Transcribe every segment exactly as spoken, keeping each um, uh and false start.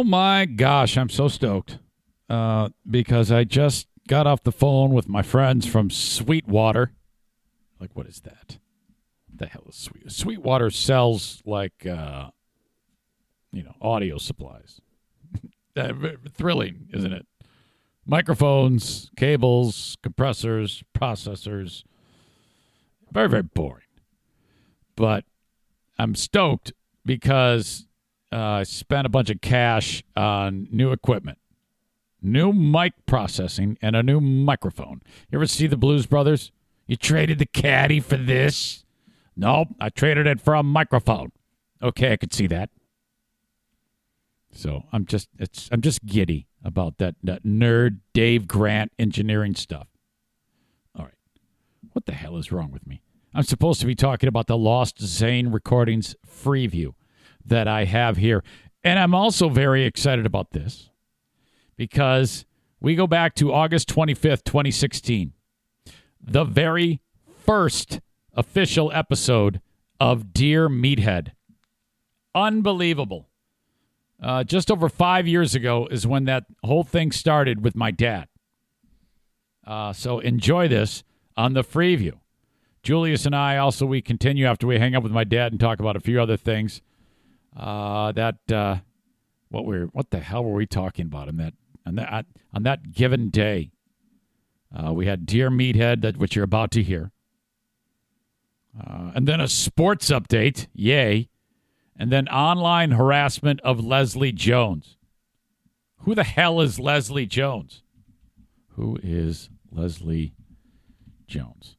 Oh, my gosh, I'm so stoked uh, because I just got off the phone with my friends from Sweetwater. Like, what is that? What the hell is Sweet? Sweetwater sells, like, uh, you know, audio supplies. Thrilling, isn't it? Microphones, cables, compressors, processors. Very, very boring. But I'm stoked because uh, I spent a bunch of cash on new equipment. New mic processing and a new microphone. You ever see the Blues Brothers? You traded the caddy for this? Nope, I traded it for a microphone. Okay, I could see that. So I'm just it's I'm just giddy about that, that nerd Dave Grant engineering stuff. All right. What the hell is wrong with me? I'm supposed to be talking about the Lost Zane Recordings Freeview that I have here. And I'm also very excited about this because we go back to August twenty-fifth, twenty sixteen. The very first official episode of Dear Meathead. Unbelievable. Uh, just over five years ago is when that whole thing started with my dad. Uh, so enjoy this on the Freeview. Julius and I also, we continue after we hang up with my dad and talk about a few other things. Uh, that, uh, what we're, what the hell were we talking about on that, on that, on that given day? Uh, we had Dear Meathead, that which you're about to hear. Uh, and then a sports update. Yay. And then online harassment of Leslie Jones. Who the hell is Leslie Jones? Who is Leslie Jones?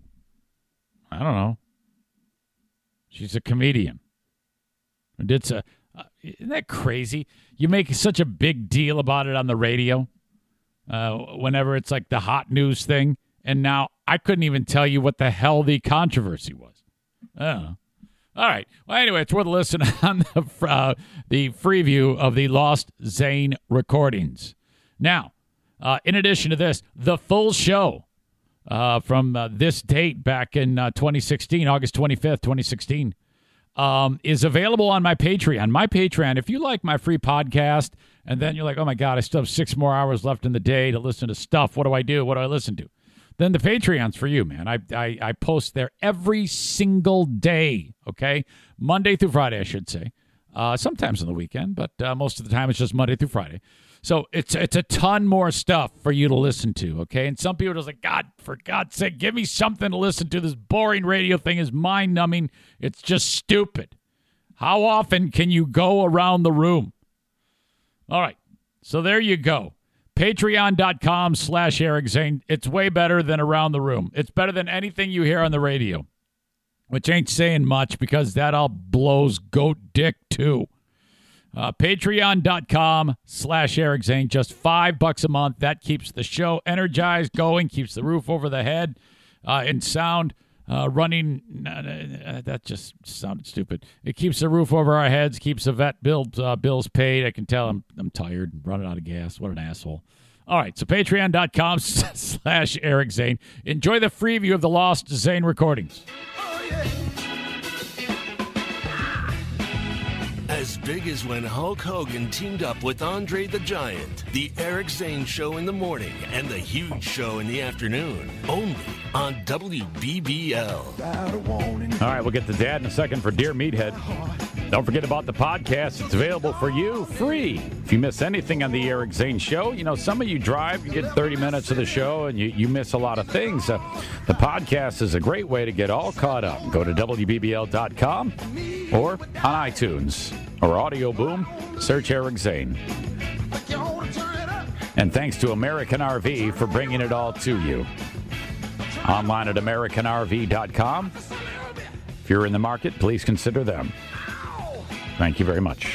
I don't know. She's a comedian. It's a, uh, isn't that crazy? You make such a big deal about it on the radio uh, whenever it's like the hot news thing. And now I couldn't even tell you what the hell the controversy was. I don't know. All right. Well, anyway, it's worth a listen on the, uh, the Freeview of the Lost Zane Recordings. Now, uh, in addition to this, the full show uh, from uh, this date back in uh, twenty sixteen, August twenty-fifth, twenty sixteen, um, is available on my Patreon. My Patreon, if you like my free podcast, and then you're like, oh, my God, I still have six more hours left in the day to listen to stuff. What do I do? What do I listen to? Then the Patreon's for you, man. I, I I post there every single day, okay? Monday through Friday, I should say. Uh, sometimes on the weekend, but uh, most of the time it's just Monday through Friday. So it's it's a ton more stuff for you to listen to, okay? And some people are just like, God, for God's sake, give me something to listen to. This boring radio thing is mind-numbing. It's just stupid. How often can you go around the room? All right, so there you go. Patreon.com slash Eric Zane. It's way better than Around the Room. It's better than anything you hear on the radio, which ain't saying much because that all blows goat dick too. Uh, Patreon.com slash Eric Zane. Just five bucks a month. That keeps the show energized, going, keeps the roof over the head uh, and sound uh, running. Uh, that just sounded stupid. It keeps the roof over our heads, keeps the vet bill, uh, bills paid. I can tell I'm I'm tired, running out of gas. What an asshole. All right, so patreon.com slash Eric Zane. Enjoy the freeview of the Lost Zane Recordings. Oh, yeah. As big as when Hulk Hogan teamed up with Andre the Giant, the Eric Zane Show in the morning and the Huge Show in the afternoon, only on W B B L. All right, we'll get to Dad in a second for Dear Meathead. Don't forget about the podcast. It's available for you free. If you miss anything on the Eric Zane Show, you know, some of you drive, you get thirty minutes of the show, and you, you miss a lot of things. Uh, the podcast is a great way to get all caught up. Go to W B B L dot com or on iTunes or Audio Boom. Search Eric Zane. And thanks to American R V for bringing it all to you. Online at American R V dot com. If you're in the market, please consider them. Thank you very much.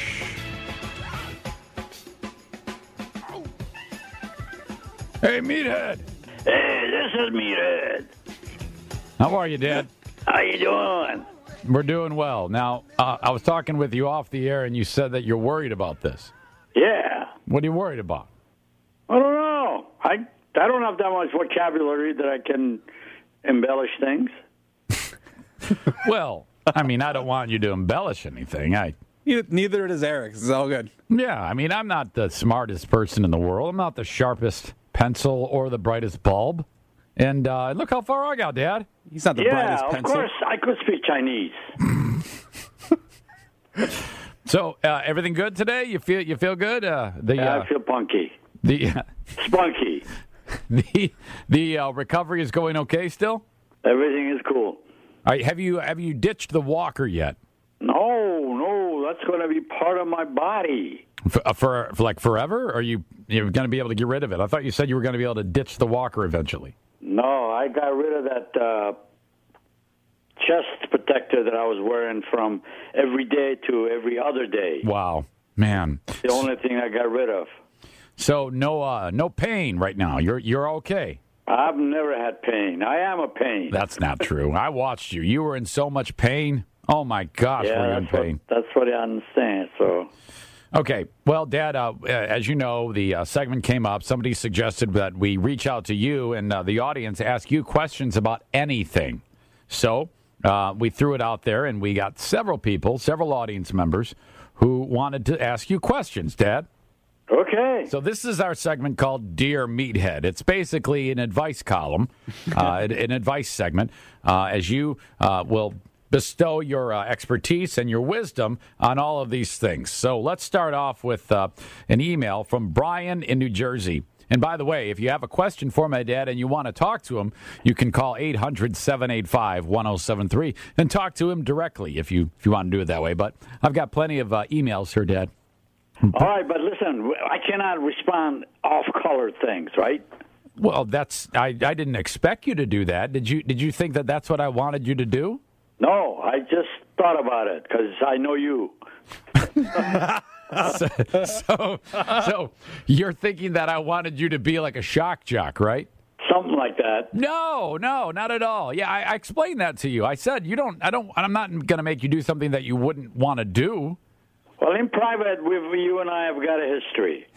Hey, Meathead. Hey, this is Meathead. How are you, Dad? How you doing? We're doing well. Now, uh, I was talking with you off the air, and you said that you're worried about this. Yeah. What are you worried about? I don't know. I I don't have that much vocabulary that I can embellish things. Well, I mean, I don't want you to embellish anything. I, Neither does Eric. It's all good. Yeah, I mean, I'm not the smartest person in the world. I'm not the sharpest pencil or the brightest bulb. And uh, look how far I got, Dad. He's not the Yeah, brightest of pencil. course, I could speak Chinese. So uh, everything good today? You feel you feel good? Uh, the Yeah, uh, I feel punky. the Spunky. the the uh, recovery is going okay still? Everything is cool. All right, have you have you ditched the walker yet? No, no, that's going to be part of my body. For, uh, for, for like forever? Or are you you're going to be able to get rid of it? I thought you said you were going to be able to ditch the walker eventually. No, I got rid of that uh, chest protector that I was wearing from every day to every other day. Wow, man. The only thing I got rid of. So no uh, no pain right now. You're you're okay. I've never had pain. I am a pain. That's not true. I watched you. You were in so much pain. Oh my gosh, yeah, were you in that's what, pain? that's what I understand. So, Okay. Well, Dad, uh, as you know, the uh, segment came up. Somebody suggested that we reach out to you and uh, the audience, ask you questions about anything. So uh, we threw it out there, and we got several people, several audience members, who wanted to ask you questions, Dad. okay. So this is our segment called Dear Meathead. It's basically an advice column, uh, an, an advice segment, uh, as you uh, will bestow your uh, expertise and your wisdom on all of these things. So let's start off with uh, an email from Brian in New Jersey. And by the way, if you have a question for my dad and you want to talk to him, you can call eight hundred, seven eight five, one oh seven three and talk to him directly if you if you want to do it that way. But I've got plenty of uh, emails here, Dad. All right, but listen, I cannot respond off-color things, right? Well, that's I, I didn't expect you to do that. Did you Did you think that that's what I wanted you to do? No, I just thought about it because I know you. so, so, so you're thinking that I wanted you to be like a shock jock, right? Something like that. No, no, not at all. Yeah, I, I explained that to you. I said you don't. I don't. I'm not going to make you do something that you wouldn't want to do. Well, in private, with you and I have got a history.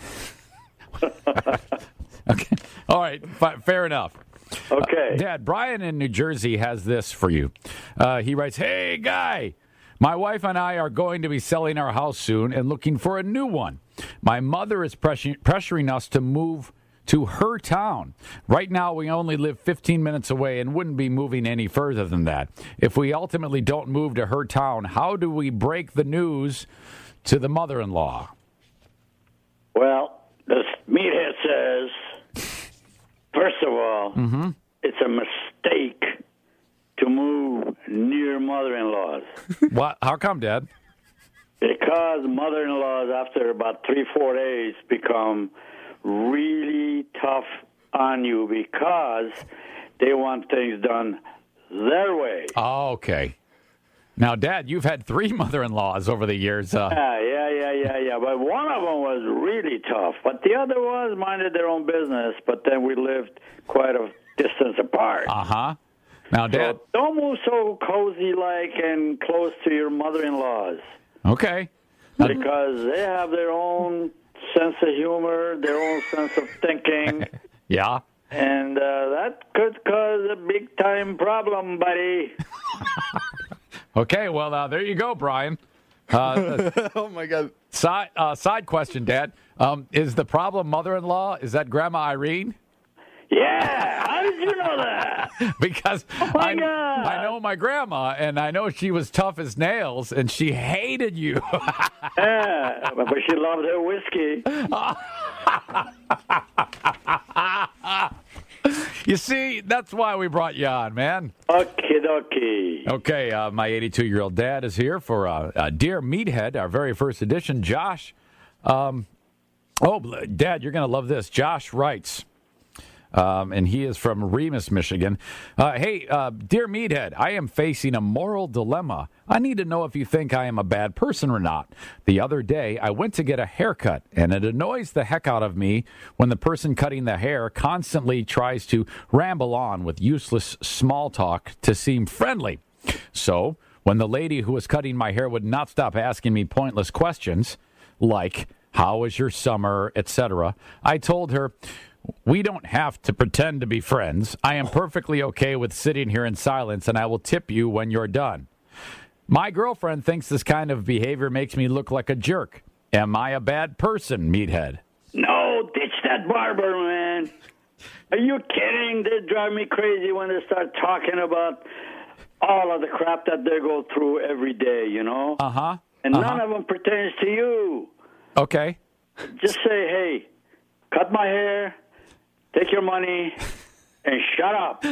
Okay. All right. F- fair enough. Okay. Uh, Dad, Brian in New Jersey has this for you. Uh, he writes, "Hey, guy. My wife and I are going to be selling our house soon and looking for a new one. My mother is pressu- pressuring us to move to her town. Right now, we only live fifteen minutes away and wouldn't be moving any further than that. If we ultimately don't move to her town, how do we break the news to the mother-in-law?" Well, the meathead says, first of all, Mm-hmm. it's a mistake to move near mother-in-laws. What? How come, Dad? Because mother-in-laws, after about three, four days, become really tough on you because they want things done their way. Oh, okay. Now, Dad, you've had three mother-in-laws over the years. Uh, Yeah, yeah, yeah, yeah, yeah. But one of them was really tough. But the other ones minded their own business. But then we lived quite a distance apart. uh-huh. Now, Dad. So don't move so cozy-like and close to your mother-in-laws. Okay. Because they have their own sense of humor, their own sense of thinking. Yeah. And uh, that could cause a big-time problem, buddy. Okay, well, uh, there you go, Brian. Uh, Oh, my God. side, uh, side question, Dad. Um, is the problem mother-in-law? Is that Grandma Irene? Yeah, how did you know that? Because my I, God. I know my grandma, and I know she was tough as nails, and she hated you. Yeah, but she loved her whiskey. You see, that's why we brought you on, man. Okie dokie. Okay, uh, my eighty-two-year-old dad is here for uh, uh, Dear Meathead, our very first edition. Josh, um, oh, Dad, you're going to love this. Josh writes, um, and he is from Remus, Michigan. Uh, hey, uh, Dear Meathead, I am facing a moral dilemma. I need to know if you think I am a bad person or not. The other day, I went to get a haircut, and it annoys the heck out of me when the person cutting the hair constantly tries to ramble on with useless small talk to seem friendly. So, when the lady who was cutting my hair would not stop asking me pointless questions, like, how was your summer, et cetera, I told her, we don't have to pretend to be friends. I am perfectly okay with sitting here in silence, and I will tip you when you're done. My girlfriend thinks this kind of behavior makes me look like a jerk. Am I a bad person, meathead? No, ditch that barber, man. Are you kidding? They drive me crazy when they start talking about all of the crap that they go through every day, you know? Uh-huh. And uh-huh. none of them pertains to you. Okay. Just say, hey, cut my hair, take your money, and shut up.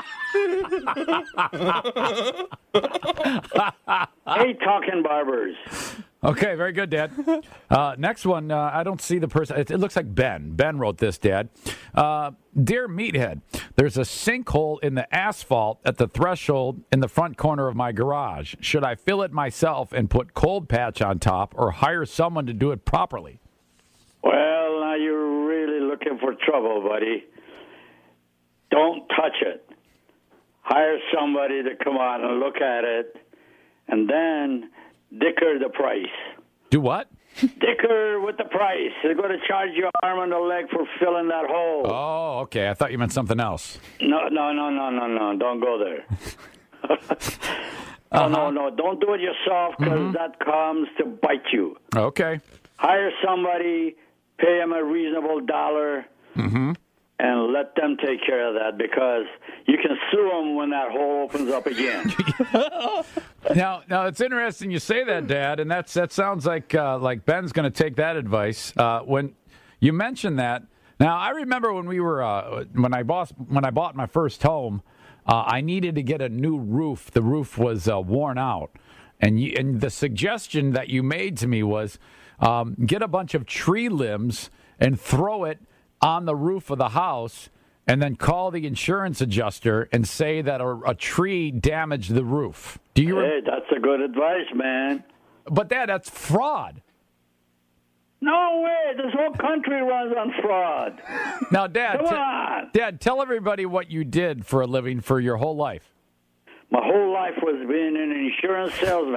Hey, talking barbers. Okay, very good, Dad. Uh, next one, uh, I don't see the person. It, it looks like Ben. Ben wrote this, Dad. Uh, Dear Meathead, there's a sinkhole in the asphalt at the threshold in the front corner of my garage. Should I fill it myself and put cold patch on top or hire someone to do it properly? Well, now you're really looking for trouble, buddy. Don't touch it. Hire somebody to come out and look at it, and then dicker the price. Do what? Dicker with the price. They're going to charge you arm and a leg for filling that hole. Oh, okay. I thought you meant something else. No, no, no, no, no, no. Don't go there. uh-huh. No, no, no. Don't do it yourself because mm-hmm. that comes to bite you. Okay. Hire somebody, pay them a reasonable dollar, mm-hmm. and let them take care of that because you can sue them when that hole opens up again. Now, now it's interesting you say that, Dad, and that's that sounds like uh, like Ben's going to take that advice. Uh, when you mentioned that, now I remember when we were uh, when I bought when I bought my first home, uh, I needed to get a new roof. The roof was uh, worn out, and you, and the suggestion that you made to me was um, get a bunch of tree limbs and throw it on the roof of the house. And then call the insurance adjuster and say that a, a tree damaged the roof. Do you? Hey, that's a good advice, man. But Dad, that's fraud. No way! This whole country runs on fraud. Now, Dad, come t- on, Dad, tell everybody what you did for a living for your whole life. My whole life was being an insurance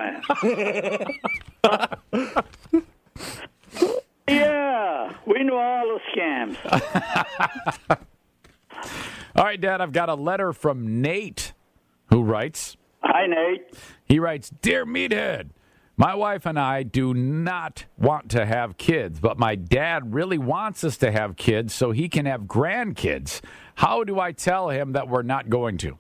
salesman. Yeah, we know all the scams. All right, Dad, I've got a letter from Nate, who writes. Hi, Nate. He writes, Dear Meathead, my wife and I do not want to have kids, but my dad really wants us to have kids so he can have grandkids. How do I tell him that we're not going to?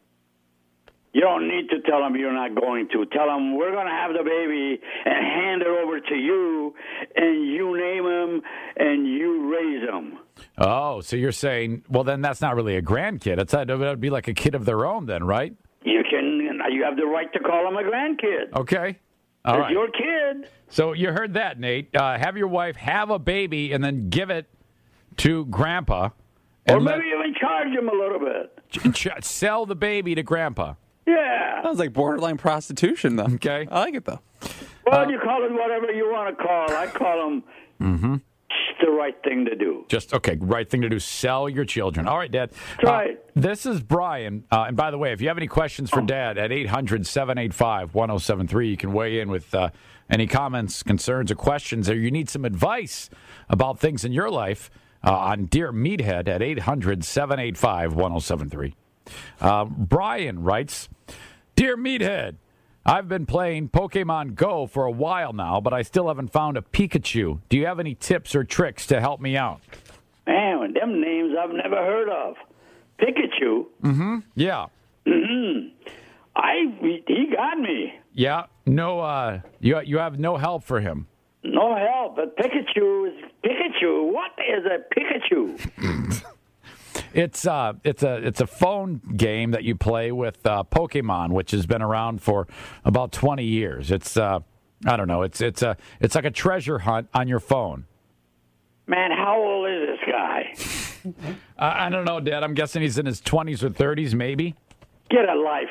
You don't need to tell him you're not going to. Tell him we're going to have the baby and hand it over to you, and you name him and you raise him. Oh, so you're saying, well, then that's not really a grandkid. It's, it would be like a kid of their own then, right? You can. You have the right to call him a grandkid. Okay. All it's right. your kid. So you heard that, Nate. Uh, have your wife have a baby and then give it to Grandpa. Or maybe even charge him a little bit. Ch- sell the baby to Grandpa. Yeah. Sounds like borderline prostitution, though. Okay. I like it, though. Well, Uh, you call it whatever you want to call. I call him mm-hmm. it's the right thing to do. Just, okay, right thing to do. Sell your children. All right, Dad. That's right. Uh, this is Brian. Uh, and by the way, if you have any questions for Dad at eight hundred, seven eight five, one oh seven three, you can weigh in with uh, any comments, concerns, or questions, or you need some advice about things in your life uh, on Dear Meathead at eight hundred, seven eight five, one oh seven three. Uh, Brian writes, Dear Meathead, I've been playing Pokemon Go for a while now, but I still haven't found a Pikachu. Do you have any tips or tricks to help me out? Man, them names I've never heard of. Pikachu? Mm-hmm. Yeah. Mm-hmm. I, he got me. Yeah. No, uh, you, you have no help for him. No help, but Pikachu is Pikachu. What is a Pikachu? It's uh, it's a it's a phone game that you play with uh, Pokemon, which has been around for about twenty years. It's uh, I don't know. It's it's a it's like a treasure hunt on your phone. Man, how old is this guy? I, I don't know, Dad. I'm guessing he's in his twenties or thirties, maybe. Get a life,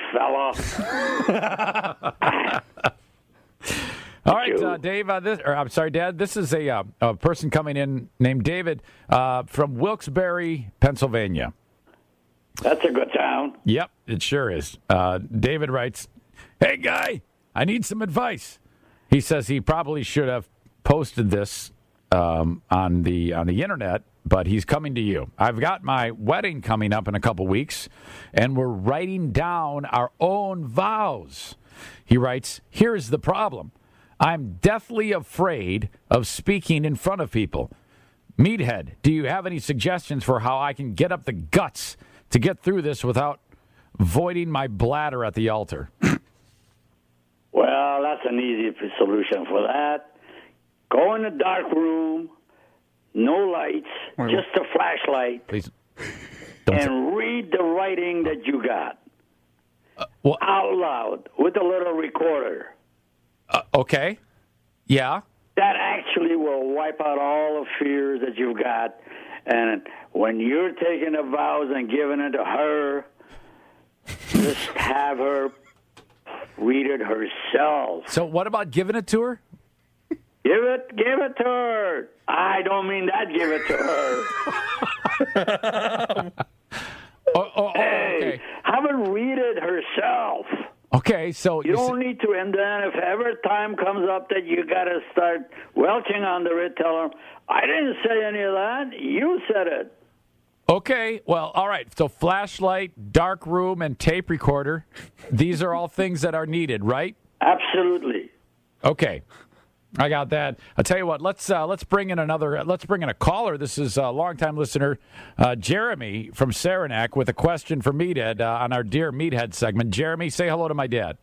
fella. All right, uh, Dave. Uh, this, or I'm sorry, Dad. This is a, uh, a person coming in named David uh, from Wilkes-Barre, Pennsylvania. That's a good town. Yep, it sure is. Uh, David writes, "Hey, guy, I need some advice." He says he probably should have posted this um, on the on the internet, but he's coming to you. I've got my wedding coming up in a couple weeks, and we're writing down our own vows. He writes, "Here's the problem. I'm deathly afraid of speaking in front of people. Meathead, do you have any suggestions for how I can get up the guts to get through this without voiding my bladder at the altar?" Well, that's an easy solution for that. Go in a dark room, no lights, just a flashlight, Please don't say- and read the writing that you got uh, well, out loud with a little recorder. uh, okay. Yeah. That actually will wipe out all the fears that you've got. And when you're taking the vows and giving it to her, just have her read it herself. So what about giving it to her? Give it, give it to her. I don't mean that. Give it to her. Oh, oh, oh, Hey, okay. have her read it herself. Okay, so You don't need to. And then if ever time comes up that you got to start welching under it, tell her, I didn't say any of that. You said it. Okay, well, all right. So flashlight, dark room, and tape recorder. These are all things that are needed, right? Absolutely. Okay, I got that. I'll tell you what. Let's uh, let's bring in another. Let's bring in a caller. This is a longtime listener, uh, Jeremy from Saranac, with a question for Meathead uh, on our Dear Meathead segment. Jeremy, say hello to my dad.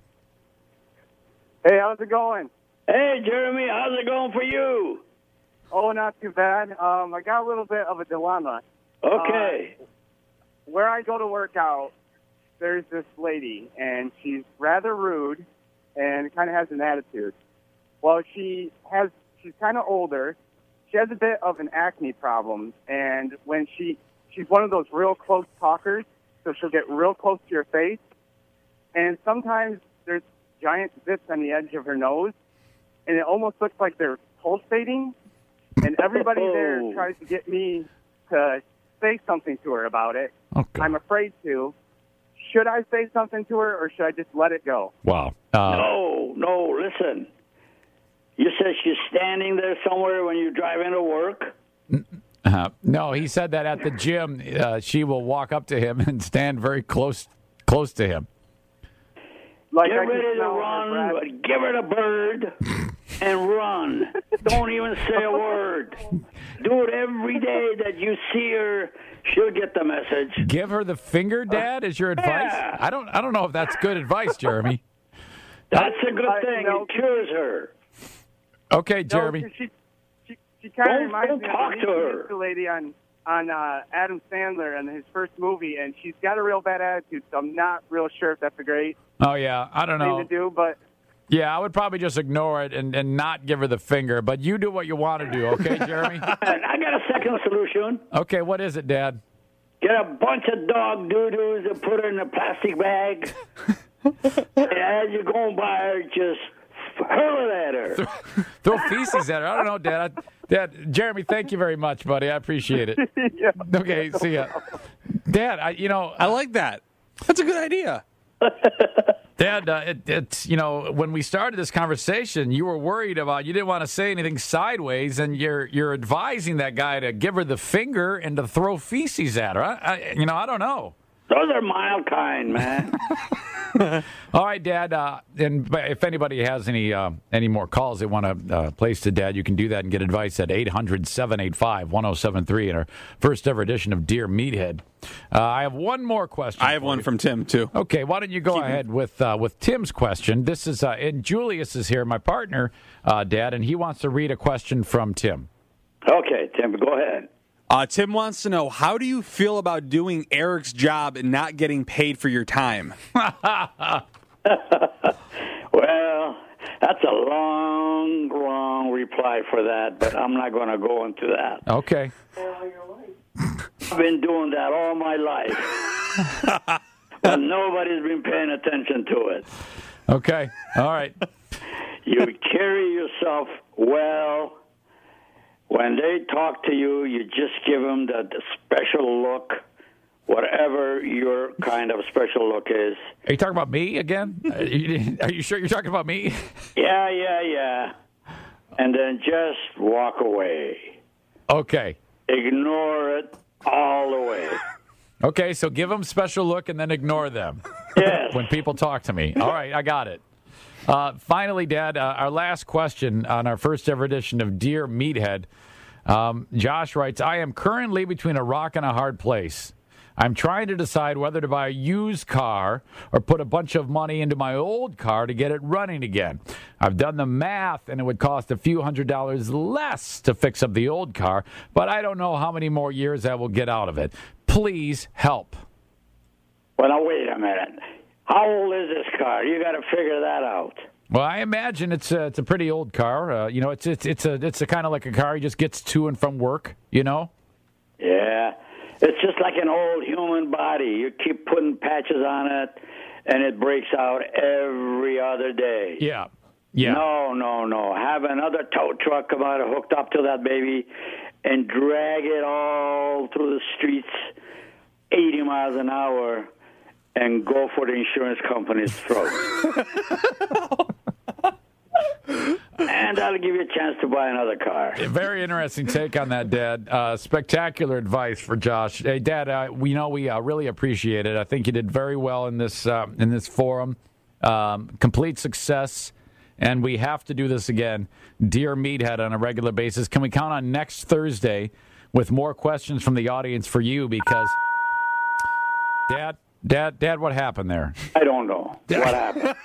Hey, how's it going? Hey, Jeremy, how's it going for you? Oh, not too bad. Um, I got a little bit of a dilemma. Okay. Uh, where I go to work out, there's this lady, and she's rather rude and kind of has an attitude. Well, she has, she's kind of older. She has a bit of an acne problem, and when she, she's one of those real close talkers, so she'll get real close to your face, and sometimes there's giant zits on the edge of her nose, and it almost looks like they're pulsating, and everybody there tries to get me to say something to her about it. Okay. I'm afraid to. Should I say something to her, or should I just let it go? Wow. Uh, No, no, listen. You said she's standing there somewhere when you drive into work? uh, no, he said that at the gym, uh, she will walk up to him and stand very close close to him. Like Get I can ready to smell her run, breath. but give her the bird and run. Don't even say a word. Do it every day that you see her. She'll get the message. Give her the finger, Dad, is your advice? Yeah. I don't I don't know if that's good advice, Jeremy. That's a good I- thing. no. It cures her. Okay, No, Jeremy. she she, she kind of Don't- reminds don't me talk of to her. the lady on on uh, Adam Sandler and his first movie, and she's got a real bad attitude. So I'm not real sure if that's a great Oh, yeah, I don't thing know. to do, but. Yeah, I would probably just ignore it and, and not give her the finger, but you do what you want to do, okay, Jeremy? And I got a second solution. Okay, what is it, Dad? Get a bunch of dog doo-doos and put it in a plastic bag. And as you're going by her, just hurl it at her. Throw feces at her. I don't know, Dad. I, Dad, Jeremy, thank you very much, buddy. I appreciate it. Yeah. Okay, see ya. Dad, I, you know, I like that. That's a good idea. Dad, uh, it, it's, you know, when we started this conversation, you were worried about, you didn't want to say anything sideways, and you're you're advising that guy to give her the finger and to throw feces at her. I, I, you know, I don't know. Those are mild kind, man. All right, Dad. Uh, and if anybody has any uh, any more calls they want to uh, place to Dad, you can do that and get advice at eight hundred, seven eight five, one oh seven three in our first ever edition of Dear Meathead. Uh, I have one more question. I have for one you. from Tim, too. Okay, why don't you go ahead with uh, with Tim's question? This is uh, and Julius is here, my partner, uh, Dad, and he wants to read a question from Tim. Okay, Tim, go ahead. Uh, Tim wants to know, how do you feel about doing Eric's job and not getting paid for your time? Well, that's a long, long reply for that, but I'm not going to go into that. Okay. I've been doing that all my life. But nobody's been paying attention to it. Okay. All right. You carry yourself well. When they talk to you, you just give them the, the special look, whatever your kind of special look is. Are you talking about me again? Are you, are you sure you're talking about me? Yeah, yeah, yeah. And then just walk away. Okay. Ignore it all the way. Okay, so give them special look and then ignore them Yes. when people talk to me. All right, I got it. Uh, finally, Dad, uh, our last question on our first ever edition of Dear Meathead. Um, Josh writes, I am currently between a rock and a hard place. I'm trying to decide whether to buy a used car or put a bunch of money into my old car to get it running again. I've done the math, and it would cost a few hundred dollars less to fix up the old car, but I don't know how many more years I will get out of it. Please help. Well, now, wait a minute. How old is this car? You got to figure that out. Well, I imagine it's a, it's a pretty old car. Uh, you know, it's it's it's a it's a kind of like a car he just gets to and from work. You know. Yeah, it's just like an old human body. You keep putting patches on it, and it breaks out every other day. Yeah. Yeah. No, no, no. Have another tow truck come out hooked up to that baby, and drag it all through the streets, eighty miles an hour. And go for the insurance company's throat. And that'll give you a chance to buy another car. Very interesting take on that, Dad. Uh, spectacular advice for Josh. Hey, Dad, uh, we know we uh, really appreciate it. I think you did very well in this uh, in this forum. Um, complete success. And we have to do this again. Dear Meathead, on a regular basis. Can we count on next Thursday with more questions from the audience for you? Because, Dad... Dad, Dad, what happened there? I don't know. What happened?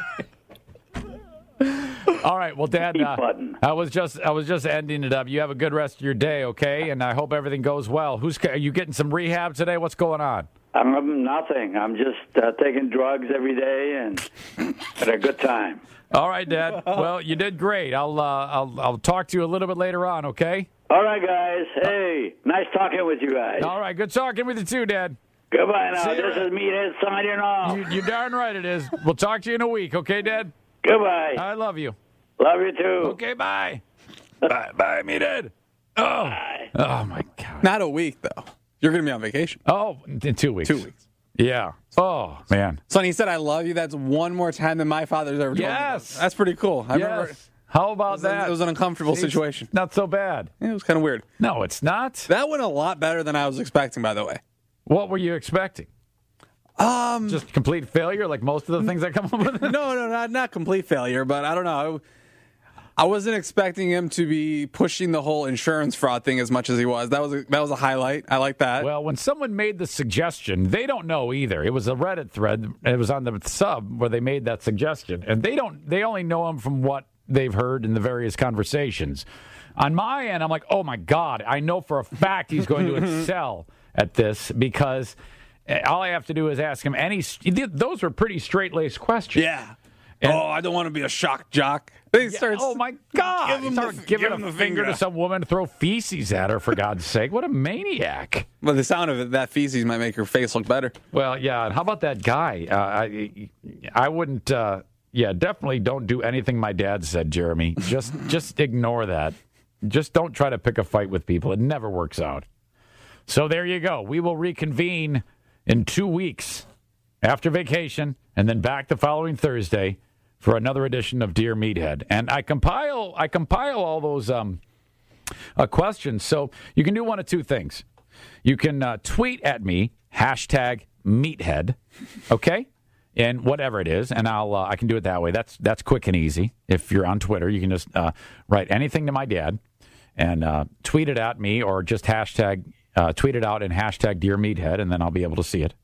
All right, well, Dad, uh, I was just I was just ending it up. You have a good rest of your day, okay? And I hope everything goes well. Who's are you getting some rehab today? What's going on? I'm nothing. I'm just uh, taking drugs every day and had a good time. All right, Dad. Well, you did great. I'll uh, I'll I'll talk to you a little bit later on, okay? All right, guys. Hey, nice talking with you guys. All right, good talking with you too, Dad. Goodbye now. See This you. is Meathead signing off. You, you're darn right it is. We'll talk to you in a week, okay, Dad? Goodbye. I love you. Love you too. Okay, bye. bye, bye, Meathead. Oh, Bye. oh my God. Not a week, though. You're going to be on vacation. Oh, in two weeks. Two weeks. Yeah. Oh, man. Sonny said, I love you. That's one more time than my father's ever told me. Yes. That's pretty cool. I remember. Yes. How about It was, that? it was an uncomfortable See, situation. Not so bad. It was kind of weird. No, it's not. That went a lot better than I was expecting, by the way. What were you expecting? Um, Just complete failure, like most of the things that come up with it? no, no, not not complete failure, but I don't know. I wasn't expecting him to be pushing the whole insurance fraud thing as much as he was. That was a, that was a highlight. I like that. Well, when someone made the suggestion, they don't know either. It was a Reddit thread. It was on the sub where they made that suggestion, and they don't. They only know him from what they've heard in the various conversations. On my end, I'm like, oh my God, I know for a fact he's going to excel at this because all I have to do is ask him any. Those were pretty straight-laced questions. yeah. And- oh, I don't want to be a shock jock. They Yeah, start, oh my God! Give him He started the- giving give a him the finger finger. to some woman to throw feces at her. For God's sake, what a maniac! Well, the sound of it, that feces might make your face look better. Well, yeah. And how about that guy? Uh, I, I wouldn't. Uh, yeah, definitely don't do anything my dad said, Jeremy. Just, just ignore that. Just don't try to pick a fight with people. It never works out. So there you go. We will reconvene in two weeks after vacation, and then back the following Thursday for another edition of Dear Meathead. And I compile, I compile all those um, uh, questions. So you can do one of two things. You can uh, tweet at me hashtag Meathead, okay, and whatever it is, and I'll uh, I can do it that way. That's that's quick and easy. If you're on Twitter, you can just uh, write anything to my dad and uh, tweet it at me, or just hashtag uh, tweet it out and hashtag Dear Meathead, and then I'll be able to see it.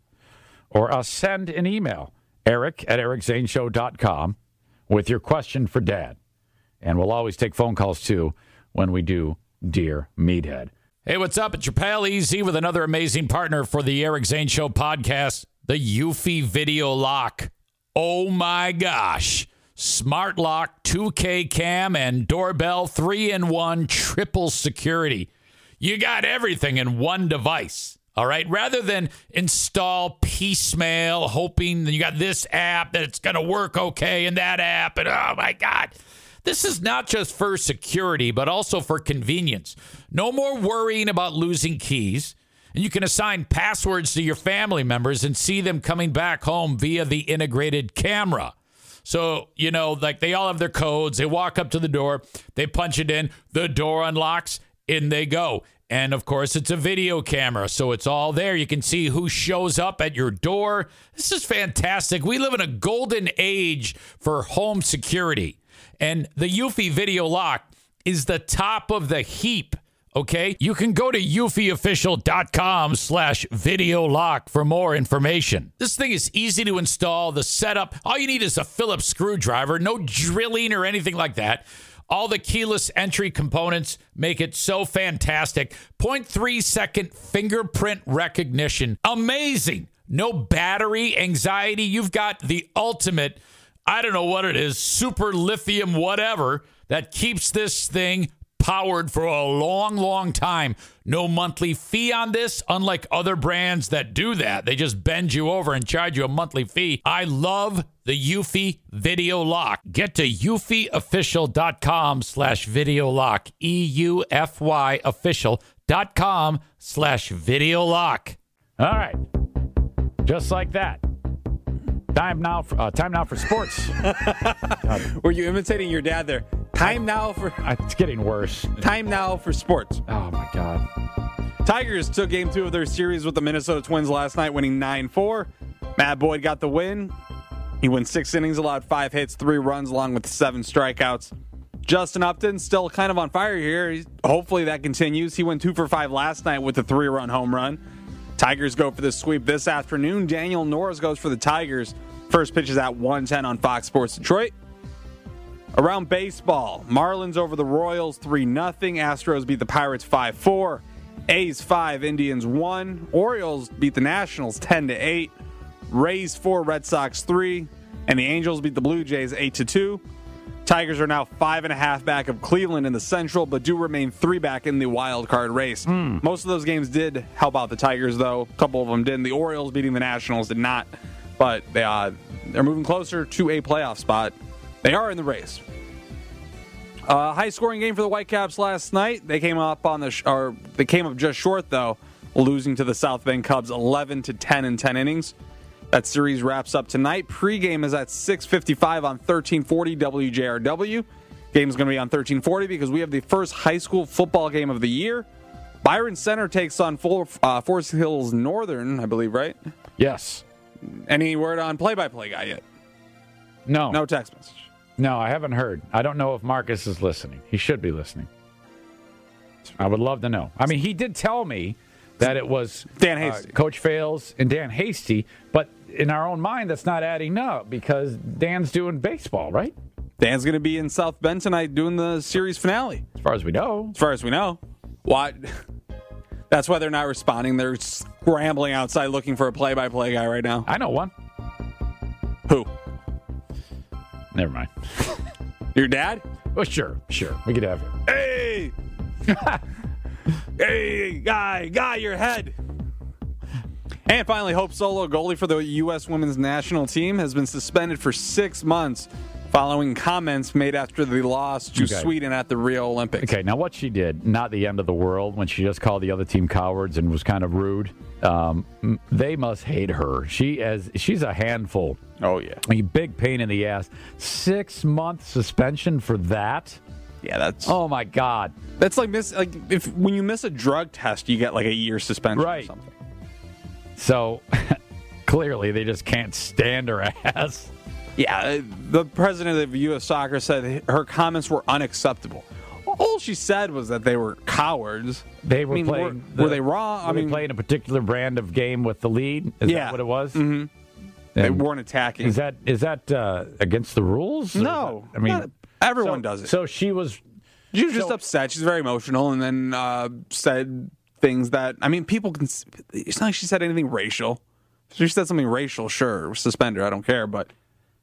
Or uh, send an email, Eric at eric zane show dot com, with your question for Dad. And we'll always take phone calls, too, when we do Dear Meathead. Hey, what's up? It's your pal Easy with another amazing partner for the Eric Zane Show podcast, the Eufy Video Lock. Oh, my gosh. Smart Lock, two K cam, and doorbell, three in one, triple security. You got everything in one device. All right, rather than install piecemeal, hoping that you got this app, that it's going to work okay, and that app, and oh my God. This is not just for security, but also for convenience. No more worrying about losing keys, and you can assign passwords to your family members and see them coming back home via the integrated camera. So, you know, like they all have their codes. They walk up to the door, they punch it in, the door unlocks, in they go. And, of course, it's a video camera, so it's all there. You can see who shows up at your door. This is fantastic. We live in a golden age for home security. And the Eufy Video Lock is the top of the heap, okay? You can go to eufyofficial.com slash video lock for more information. This thing is easy to install. The setup, all you need is a Phillips screwdriver, no drilling or anything like that. All the keyless entry components make it so fantastic. zero point three second fingerprint recognition. Amazing. No battery anxiety. You've got the ultimate, I don't know what it is, super lithium whatever that keeps this thing powered for a long, long time. No monthly fee on this, unlike other brands that do that. They just bend you over and charge you a monthly fee. I love the Eufy Video Lock. Get to eufyofficial.com slash video lock. E U F Y official.com slash video lock. All right. Just like that. Time now for, uh, time now for sports. Were you imitating your dad there? Time now for It's getting worse. time now for sports. Oh, my God. Tigers took game two of their series with the Minnesota Twins last night, winning nine four. Matt Boyd got the win. He went six innings, allowed five hits, three runs, along with seven strikeouts. Justin Upton still kind of on fire here. He's, hopefully that continues. He went two for five last night with a three-run home run. Tigers go for the sweep this afternoon. Daniel Norris goes for the Tigers. First pitch is at one ten on Fox Sports Detroit. Around baseball, Marlins over the Royals three nothing. Astros beat the Pirates five four. A's five, Indians one. Orioles beat the Nationals ten to eight. Rays four, Red Sox three. And the Angels beat the Blue Jays eight to two. Tigers are now five and a half back of Cleveland in the Central, but do remain three back in the wild card race. Mm. Most of those games did help out the Tigers, though. A couple of them didn't. The Orioles beating the Nationals did not. But they, uh, they're moving closer to a playoff spot. They are in the race. Uh, high-scoring game for the Whitecaps last night. They came up on the sh- or they came up just short though, losing to the South Bend Cubs eleven to ten in ten innings. That series wraps up tonight. Pre-game is at six fifty-five on thirteen forty W J R W. Game's going to be on thirteen forty because we have the first high school football game of the year. Byron Center takes on full, uh, Forest Hills Northern, I believe, right? Yes. Any word on play-by-play guy yet? No. No text message. No, I haven't heard. I don't know if Marcus is listening. He should be listening. I would love to know. I mean, he did tell me that it was Dan Hasty. Uh, Coach Fales and Dan Hasty, but in our own mind, that's not adding up because Dan's doing baseball, right? Dan's going to be in South Bend tonight doing the series finale. As far as we know. As far as we know. What? That's why they're not responding. They're scrambling outside looking for a play-by-play guy right now. I know one. Who? Never mind. Your dad? Well, sure, sure. We could have him. Hey! Hey, guy, guy, your head. And finally, Hope Solo, goalie for the U S women's national team, has been suspended for six months following comments made after the loss to okay. Sweden at the Rio Olympics. Okay, now what she did, not the end of the world when she just called the other team cowards and was kind of rude. Um, they must hate her. She as she's a handful. Oh, yeah. I mean, big pain in the ass. Six-month suspension for that? Yeah, that's... Oh, my God. That's like miss like if when you miss a drug test, you get like a year suspension right. or something. So, clearly, they just can't stand her ass. Yeah, the president of U S Soccer said her comments were unacceptable. All she said was that they were cowards. They were I mean, playing. Were, the, were they wrong? Were I they mean, playing a particular brand of game with the lead? Is yeah. that what it was? Mm-hmm. They weren't attacking. Is that is that uh, against the rules? No. That, I mean, not, everyone so, does it. So she was. She was just so, upset. She's very emotional, and then uh, said things that I mean, people can. It's not like she said anything racial. If she said something racial, sure, suspend her. I don't care, but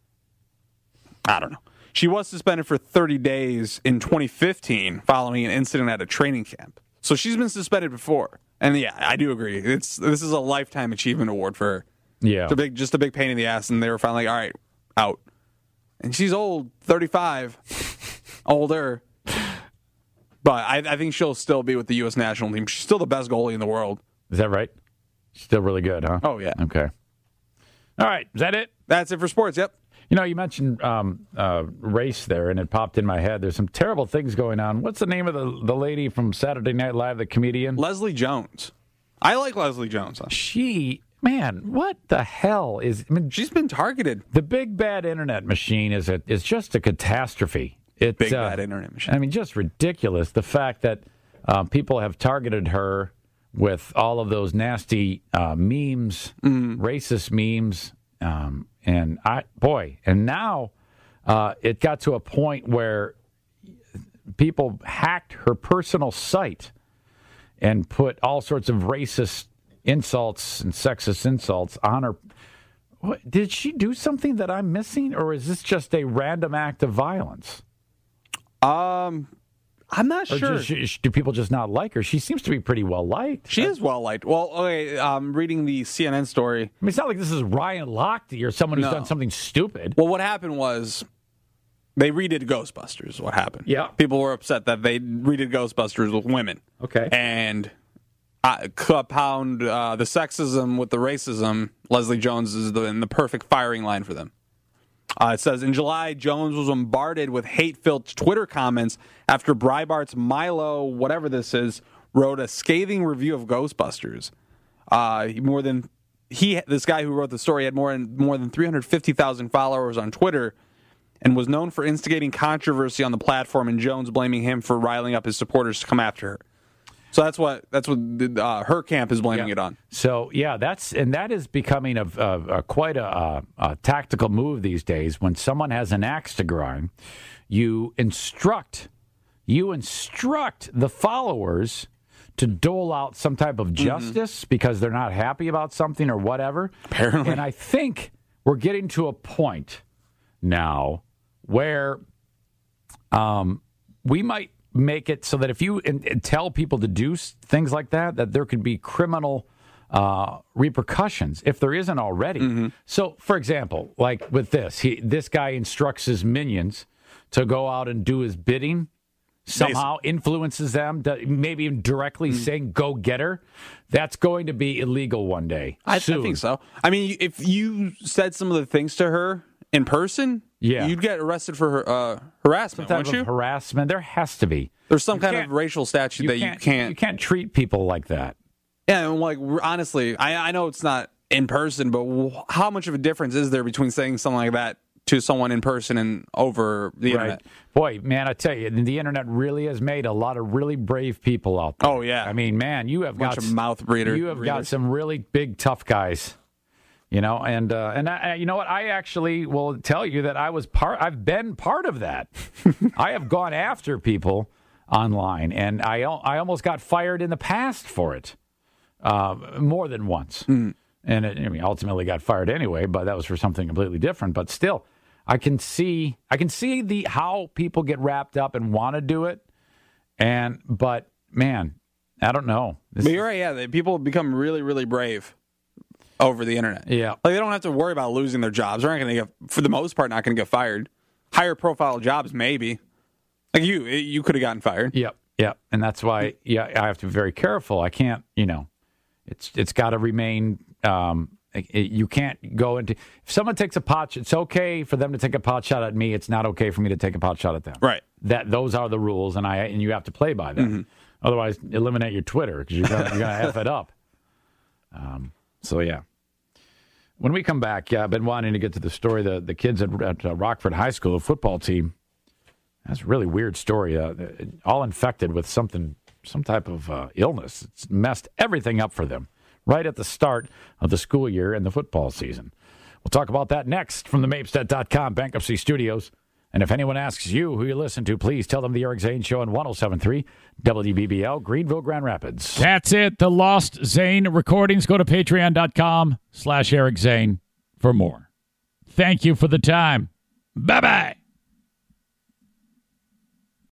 I don't know. She was suspended for thirty days in twenty fifteen following an incident at a training camp. So she's been suspended before, and yeah, I do agree. It's this is a lifetime achievement award for her. Yeah, it's a big, just a big pain in the ass, and they were finally like, all right, out. And she's old, thirty-five, older. But I, I think she'll still be with the U S national team. She's still the best goalie in the world. Is that right? Still really good, huh? Oh, yeah. Okay. All right. Is that it? That's it for sports, yep. You know, you mentioned um, uh, race there, and it popped in my head. There's some terrible things going on. What's the name of the the lady from Saturday Night Live, the comedian? Leslie Jones. I like Leslie Jones. She, man, what the hell is... I mean, She's been targeted. the big bad internet machine is a, is just a catastrophe. It, Big uh, bad internet machine. I mean, just ridiculous. The fact that uh, people have targeted her with all of those nasty uh, memes, Mm-hmm. racist memes, um, and I, boy, and now uh, it got to a point where people hacked her personal site and put all sorts of racist insults and sexist insults on her. What, did she do something that I'm missing, or is this just a random act of violence? Um, I'm not Or sure. just, do people just not like her? She seems to be pretty well liked. She is well liked. Well, okay, um, reading the C N N story. I mean, it's not like this is Ryan Lochte or someone who's No. done something stupid. Well, what happened was they redid Ghostbusters. What happened? Yeah. People were upset that they redid Ghostbusters with women. Okay. And uh, compound uh, the sexism with the racism. Leslie Jones is the, in the perfect firing line for them. Uh, it says, in July, Jones was bombarded with hate-filled Twitter comments after Breitbart's Milo, whatever this is, wrote a scathing review of Ghostbusters. Uh, he- more than he, this guy who wrote the story had more than more than three hundred fifty thousand followers on Twitter, and was known for instigating controversy on the platform. And Jones blaming him for riling up his supporters to come after her. So that's what that's what the, uh, her camp is blaming Yeah. it on. So yeah, that's and that is becoming a, a, a quite a, a, a tactical move these days. When someone has an axe to grind, you instruct you instruct the followers to dole out some type of justice because they're not happy about something or whatever. Apparently. And I think we're getting to a point now where um, we might make it so that if you in, in tell people to do s- things like that, that there could be criminal uh, repercussions if there isn't already. So, for example, like with this, he this guy instructs his minions to go out and do his bidding. Somehow influences them, to maybe even directly saying "go get her." That's going to be illegal one day. I, I soon. think so. I mean, if you said some of the things to her in person, Yeah. you'd get arrested for her, uh, harassment, Type wouldn't of you? harassment. There has to be. There's some You kind of can't- racial statute that you can't. You can't treat people like that. Yeah, and like honestly, I, I know it's not in person, but w- how much of a difference is there between saying something like that to someone in person and over the internet? Boy, man, I tell you, the internet really has made a lot of really brave people out there. Oh, yeah. I mean, man, you have Bunch got of mouth breeder- You have got breeders. some really big, tough guys. You know, and uh, and I, you know what? I actually will tell you that I was part. I've been part of that. I have gone after people online, and I al- I almost got fired in the past for it, uh, more than once. Mm. And it, I mean, ultimately got fired anyway, but that was for something completely different. But still, I can see I can see the how people get wrapped up and want to do it, and but man, I don't know. This But you're right. Yeah, they, people become really, really brave over the internet. Yeah. Like they don't have to worry about losing their jobs. They're not going to get, for the most part, not going to get fired. Higher profile jobs, maybe. Like you, you could have gotten fired. Yep, yep, and that's why yeah, I have to be very careful. I can't, you know, it's it's got to remain. Um, it, it- you can't go into if someone takes a pot. It's okay for them to take a pot shot at me. It's not okay for me to take a pot shot at them. Right. That those are the rules, and I and you have to play by them. Otherwise, eliminate your Twitter because you're gonna, you're gonna f it up. Um. So yeah. When we come back, yeah, I've been wanting to get to the story the the kids at, at uh, Rockford High School, the football team. That's a really weird story. Uh, all infected with something, some type of uh, illness. It's messed everything up for them right at the start of the school year and the football season. We'll talk about that next from the Mapstead dot com Bankruptcy Studios. And if anyone asks you who you listen to, please tell them the Eric Zane Show on one oh seven point three W B B L, Greenville, Grand Rapids. That's it. The Lost Zane recordings. Go to patreon dot com slash Eric Zane for more. Thank you for the time. Bye-bye.